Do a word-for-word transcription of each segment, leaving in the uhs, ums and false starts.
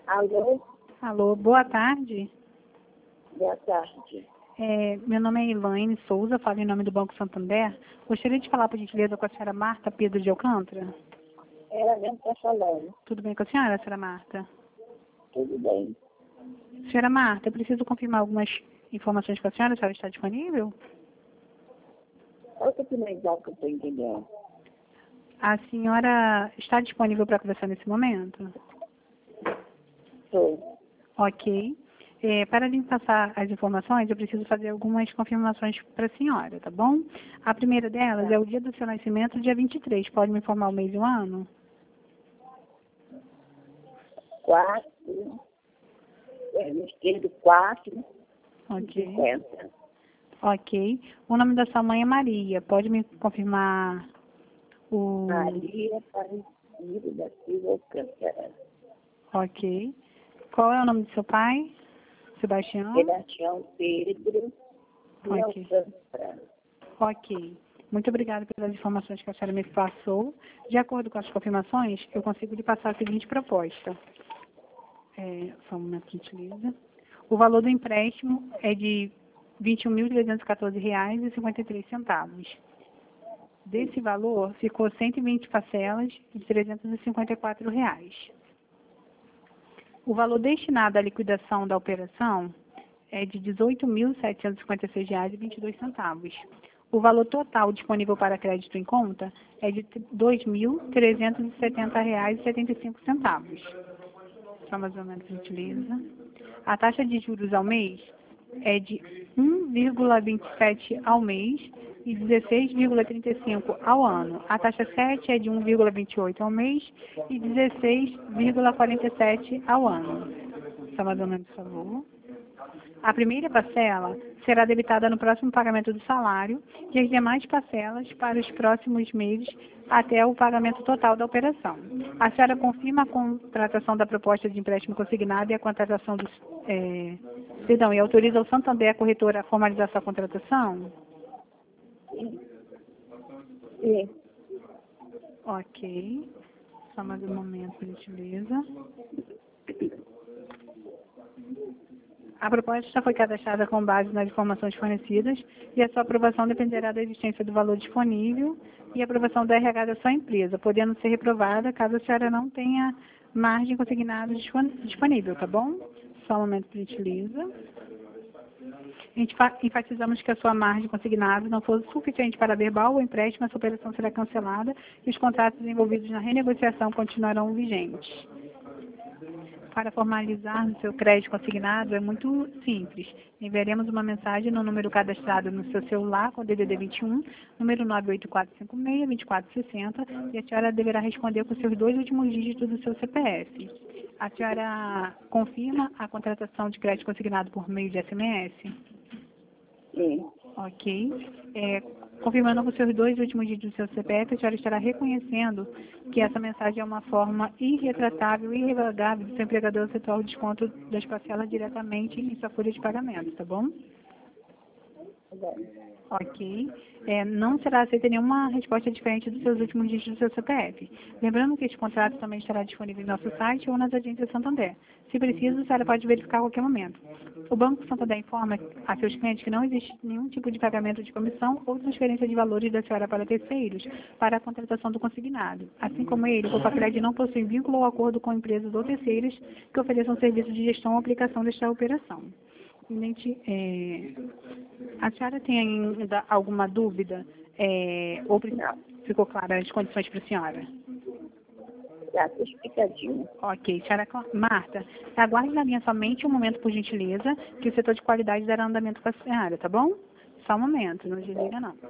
Alô, Alô, boa tarde. boa tarde. É, meu nome é Elaine Souza, falo em nome do Banco Santander. Gostaria de falar, por gentileza, com a senhora Marta Pedro de Alcântara. Ela mesmo está falando. Tudo bem com a senhora, senhora Marta? Tudo bem. Senhora Marta, eu preciso confirmar algumas informações com a senhora. A senhora está disponível? Olha que finalizar que eu estou entendendo. A senhora está disponível para conversar nesse momento? Estou. Ok. É, para lhe passar as informações, eu preciso fazer algumas confirmações para a senhora, tá bom? A primeira delas Tá. é o dia do seu nascimento, dia vinte e três. Pode me informar o mês e o ano? Quatro. É, no esquerdo, quatro. Ok. cinquenta. Ok. O nome da sua mãe é Maria. Pode me confirmar o... Maria Aparecida da Silva Alcântara. Ok. Qual é o nome do seu pai? Sebastião? Sebastião Pedro de Ok. Alcântara. Ok. Muito obrigada pelas informações que a senhora me passou. De acordo com as confirmações, eu consigo lhe passar a seguinte proposta. É, só um momento, gentileza. O valor do empréstimo é de vinte e um mil trezentos e quatorze reais e cinquenta e três centavos. Desse valor, ficou cento e vinte parcelas de trezentos e cinquenta e quatro reais. O valor destinado à liquidação da operação é de dezoito mil setecentos e cinquenta e seis reais e vinte e dois centavos. O valor total disponível para crédito em conta é de dois mil trezentos e setenta reais e setenta e cinco centavos. Só mais ou menos, gentileza. A taxa de juros ao mês é de um vírgula vinte e sete ao mês e dezesseis vírgula trinta e cinco ao ano. A taxa sete é de um vírgula vinte e oito ao mês e dezesseis vírgula quarenta e sete ao ano. Só mais ou menos, por favor. A primeira parcela será debitada no próximo pagamento do salário e as demais parcelas para os próximos meses até o pagamento total da operação. A senhora confirma a contratação da proposta de empréstimo consignado e a contratação dos... É, perdão, e autoriza o Santander, a corretora, a formalizar sua contratação? Sim. Sim. Ok. Só mais um momento, por gentileza. A proposta foi cadastrada com base nas informações fornecidas e a sua aprovação dependerá da existência do valor disponível e a aprovação da R H da sua empresa, podendo ser reprovada caso a senhora não tenha margem consignada disponível, tá bom? Só um momento, por gentileza. Enfatizamos que a sua margem consignada não for suficiente para verbal ou empréstimo, essa operação será cancelada e os contratos envolvidos na renegociação continuarão vigentes. Para formalizar no seu crédito consignado é muito simples. Enviaremos uma mensagem no número cadastrado no seu celular com o D D D vinte e um, número nove oito quatro cinco seis, dois quatro seis zero, e a senhora deverá responder com seus dois últimos dígitos do seu C P F. A senhora confirma a contratação de crédito consignado por meio de S M S? Sim. Ok. É, confirmando com seus dois últimos dígitos do seu C P F, a senhora estará reconhecendo que essa mensagem é uma forma irretratável e irrevogável do seu empregador efetuar o desconto das parcelas diretamente em sua folha de pagamento, tá bom? Tá bom. Ok. É, não será aceita nenhuma resposta diferente dos seus últimos dígitos do seu C P F. Lembrando que este contrato também estará disponível em nosso site ou nas agências Santander. Se preciso, a senhora pode verificar a qualquer momento. O Banco Santander informa a seus clientes que não existe nenhum tipo de pagamento de comissão ou transferência de valores da senhora para terceiros para a contratação do consignado. Assim como ele, o Copacred não possui vínculo ou acordo com empresas ou terceiros que ofereçam serviços de gestão ou aplicação desta operação. Gente, é, a senhora tem ainda alguma dúvida? É, ou pre- Não. ficou clara as condições para a senhora? Já estou explicadinho. Ok, senhora Co- Marta, aguarde na linha somente um momento, por gentileza, que o setor de qualidade dará andamento para a senhora, tá bom? Só um momento, não desliga não.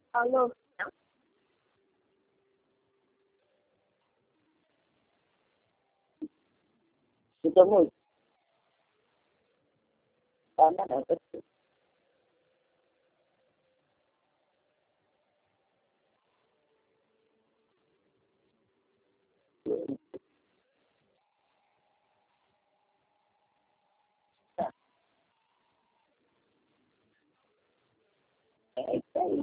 Alô? Escuta muito. Tá, não, não, tá. É isso aí.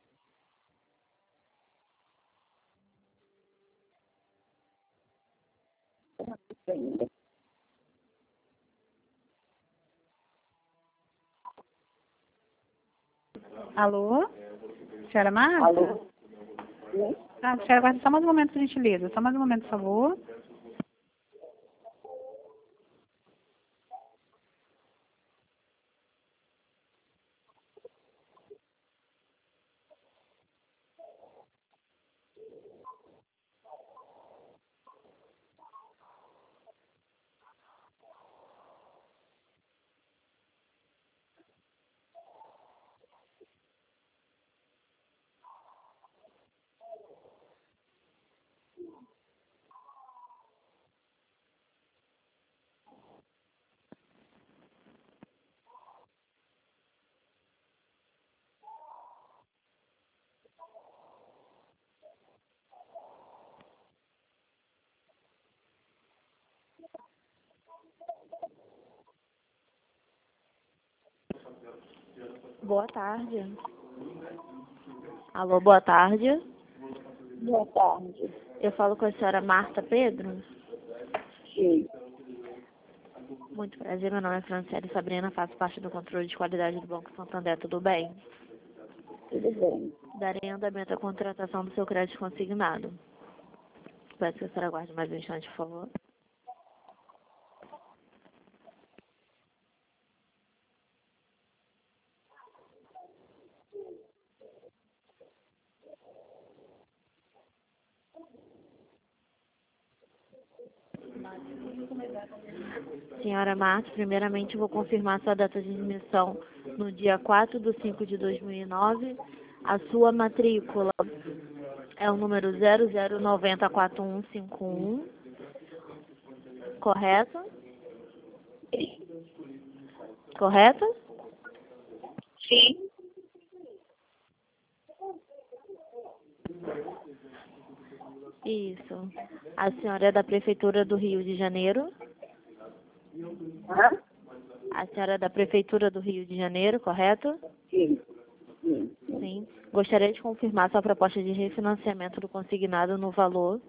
Tá isso ainda. Alô? Senhora Marta? Alô? Sim? Ah, senhora, aguarde só mais um momento, por gentileza. Só mais um momento, por favor. Boa tarde. Alô, boa tarde. Boa tarde. Eu falo com a senhora Marta Pedro. Sim. Muito prazer, meu nome é Franciele Sabrina, faço parte do controle de qualidade do Banco Santander, tudo bem? Tudo bem. Darei andamento à contratação do seu crédito consignado. Peço que a senhora aguarde mais um instante, por favor. Senhora Marta, primeiramente vou confirmar sua data de admissão no dia quatro de cinco de dois mil e nove. A sua matrícula é o número zero zero nove zero quatro um cinco um, correto? Correto? Sim. Isso. A senhora é da Prefeitura do Rio de Janeiro? Hã? A senhora é da Prefeitura do Rio de Janeiro, correto? Sim. Sim. Sim. Gostaria de confirmar sua proposta de refinanciamento do consignado no valor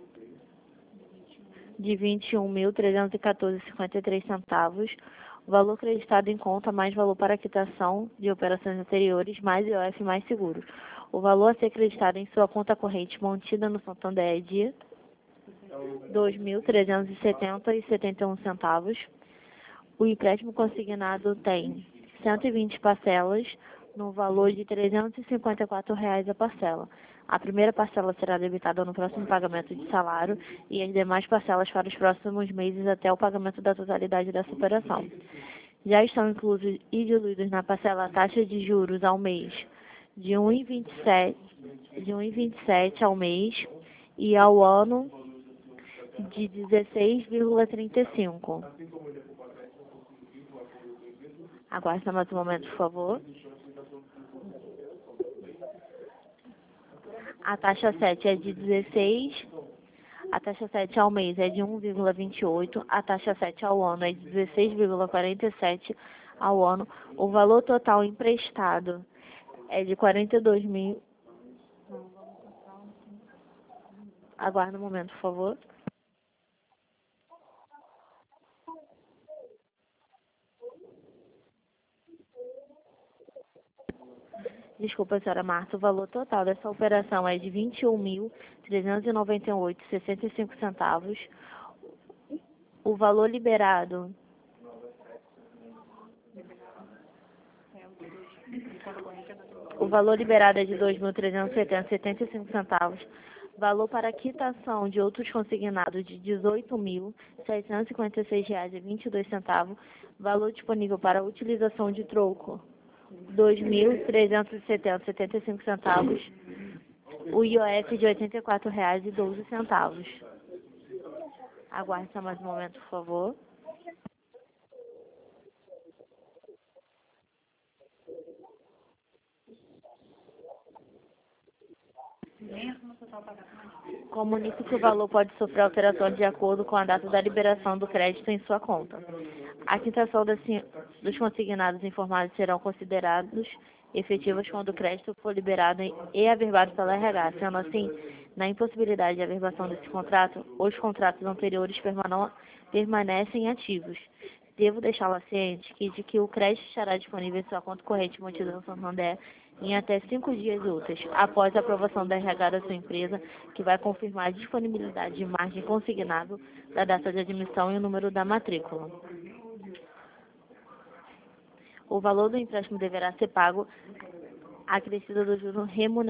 de vinte e um mil trezentos e quatorze vírgula cinquenta e três centavos, o valor acreditado em conta mais valor para quitação de operações anteriores, mais I O F mais seguro. O valor a ser acreditado em sua conta corrente mantida no Santander é de dois mil trezentos e setenta vírgula setenta e um centavos. O empréstimo consignado tem cento e vinte parcelas no valor de trezentos e cinquenta e quatro reais a parcela. A primeira parcela será debitada no próximo pagamento de salário e as demais parcelas para os próximos meses até o pagamento da totalidade dessa operação. Já estão inclusos e diluídos na parcela a taxa de juros ao mês de um vírgula vinte e sete, de um vírgula vinte e sete ao mês e ao ano de dezesseis vírgula trinta e cinco. Aguarde mais um momento, por favor. A taxa sete é de dezesseis, a taxa sete ao mês é de um vírgula vinte e oito, a taxa sete ao ano é de dezesseis vírgula quarenta e sete ao ano. O valor total emprestado é de quarenta e dois mil. Aguarde um momento, por favor. Desculpa, senhora Marta, o valor total dessa operação é de vinte e um mil trezentos e noventa e oito vírgula sessenta e cinco centavos. O valor liberado o valor liberado é de dois mil trezentos e setenta vírgula setenta e cinco centavos. Valor para quitação de outros consignados de dezoito mil setecentos e cinquenta e seis reais e vinte e dois centavos. Valor disponível para utilização de troco dois mil trezentos e setenta reais e setenta e cinco centavos. O I O F de oitenta e quatro reais e doze centavos. Aguarde só mais um momento, por favor. Comunique que o valor pode sofrer alterações de acordo com a data da liberação do crédito em sua conta. A quitação das, dos consignados informados serão considerados efetivas quando o crédito for liberado e averbado pela R H. Sendo assim, na impossibilidade de averbação desse contrato, os contratos anteriores permanecem ativos. Devo deixá-la ciente que, de que o crédito estará disponível em sua conta corrente mantida no Santander em até cinco dias úteis, após a aprovação da R H da sua empresa, que vai confirmar a disponibilidade de margem consignado da data de admissão e o número da matrícula. O valor do empréstimo deverá ser pago acrescido dos juros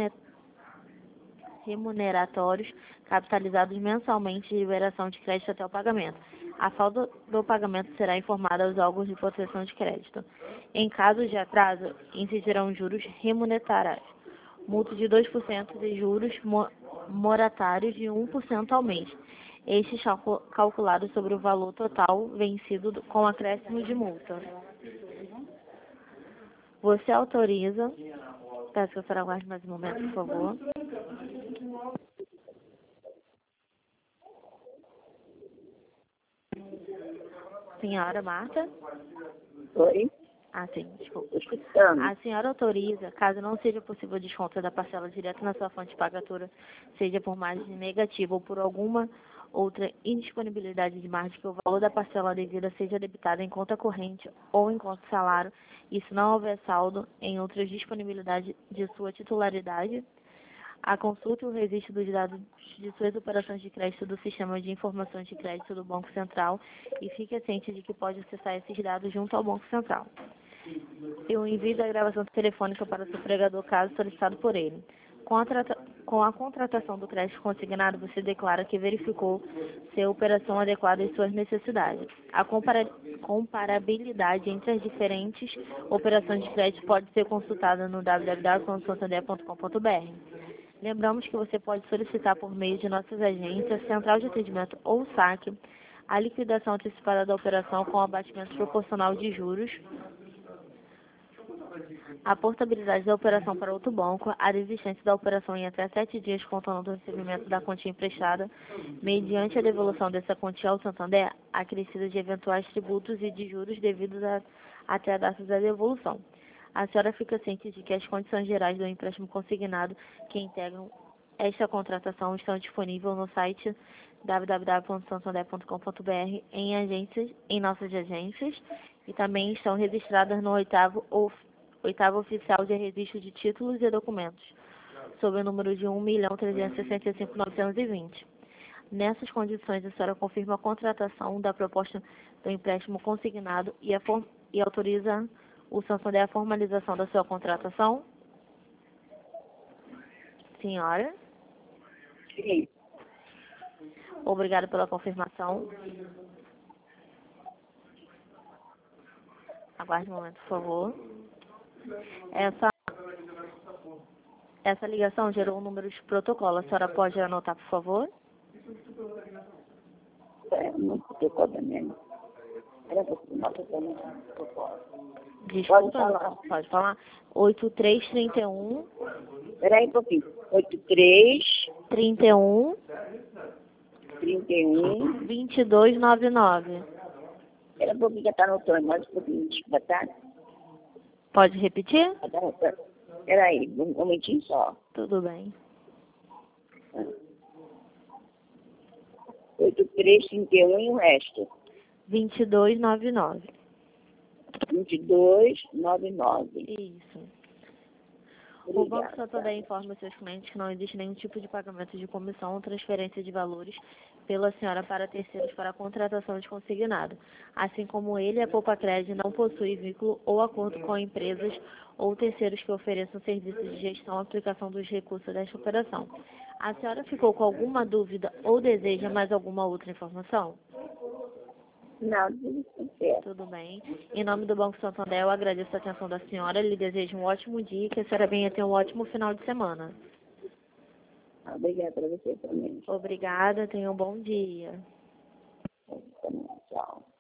remuneratórios capitalizados mensalmente de liberação de crédito até o pagamento. A falta do pagamento será informada aos órgãos de proteção de crédito. Em caso de atraso, incidirão juros remuneratórios, multa de dois por cento e juros moratários de um por cento ao mês. Estes calculados sobre o valor total vencido com acréscimo de multa. Você autoriza... Peço que a senhora aguarde mais um momento, por favor. Senhora Marta? Oi? Ah, sim, desculpa. Escutando. A senhora autoriza, caso não seja possível o desconto da parcela direta na sua fonte pagatura, seja por margem negativa ou por alguma outra indisponibilidade de margem, que o valor da parcela devida seja debitado em conta corrente ou em conta de salário, e se não houver saldo em outras disponibilidades de sua titularidade, a consulta e o registro dos dados de suas operações de crédito do Sistema de Informações de Crédito do Banco Central, e fique ciente de que pode acessar esses dados junto ao Banco Central. Eu envio a gravação telefônica para o sufragador caso solicitado por ele. Com a, com a contratação do crédito consignado, você declara que verificou se a operação adequada às suas necessidades. A compara comparabilidade entre as diferentes operações de crédito pode ser consultada no w w w ponto santander ponto com ponto b r. Lembramos que você pode solicitar por meio de nossas agências, central de atendimento ou saque, a liquidação antecipada da operação com abatimento proporcional de juros, a portabilidade da operação para outro banco, a desistência da operação em até sete dias contando do recebimento da quantia emprestada, mediante a devolução dessa quantia ao Santander, acrescida de eventuais tributos e de juros devidos a, até a data da devolução. A senhora fica ciente de que as condições gerais do empréstimo consignado que integram esta contratação estão disponíveis no site w w w ponto santander ponto com ponto b r, em agências, em nossas agências, e também estão registradas no oitavo ou oitavo oficial de registro de títulos e documentos, sob o número de um milhão trezentos e sessenta e cinco mil novecentos e vinte. Nessas condições, a senhora confirma a contratação da proposta do empréstimo consignado e, a form e autoriza o Santander a formalização da sua contratação? Senhora? Sim. Obrigada pela confirmação. Aguarde um momento, por favor. Essa, essa ligação gerou um número de protocolo. A senhora pode anotar, por favor? É, não protocolo mesmo. Era nota também. Desculpa, Pode falar. Pode falar. oito três três um. Peraí um pouquinho. oito três, trinta e um, trinta e um. vinte e dois noventa e nove. Era um pouquinho que está anotando, mais um pouquinho de batata. Pode repetir? Está anotando. Peraí, um momentinho só. Tudo bem. oito três, trinta e um e o resto. vinte e dois noventa e nove. vinte e dois, noventa e nove. Isso. O Banco Santander informa seus clientes que não existe nenhum tipo de pagamento de comissão ou transferência de valores pela senhora para terceiros para a contratação de consignado. Assim como ele, a Poupa Crédito não possui vínculo ou acordo com empresas ou terceiros que ofereçam serviços de gestão ou aplicação dos recursos desta operação. A senhora ficou com alguma dúvida ou deseja mais alguma outra informação? Não, tudo certo. Tudo bem. Em nome do Banco Santander, eu agradeço a atenção da senhora, lhe desejo um ótimo dia e que a senhora venha ter um ótimo final de semana. Obrigada para você também. Obrigada, tenha um bom dia. Tchau.